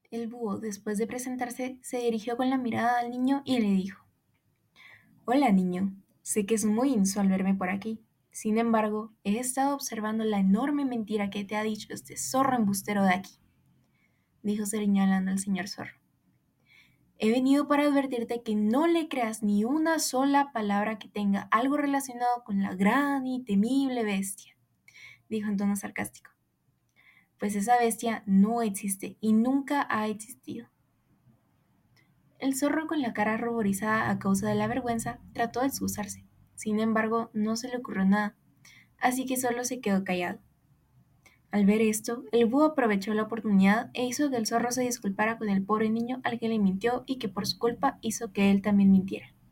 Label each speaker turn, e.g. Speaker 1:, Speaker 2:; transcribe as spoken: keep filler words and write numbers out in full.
Speaker 1: El búho, después de presentarse, se dirigió con la mirada al niño y le dijo: Hola, niño. Sé que es muy inusual verme por aquí. Sin embargo, he estado observando la enorme mentira que te ha dicho este zorro embustero de aquí, dijo señalando al señor zorro. He venido para advertirte que no le creas ni una sola palabra que tenga algo relacionado con la gran y temible bestia, dijo en tono sarcástico, pues esa bestia no existe y nunca ha existido. El zorro, con la cara ruborizada a causa de la vergüenza, trató de excusarse. Sin embargo, no se le ocurrió nada, así que solo se quedó callado. Al ver esto, el búho aprovechó la oportunidad e hizo que el zorro se disculpara con el pobre niño al que le mintió y que por su culpa hizo que él también mintiera.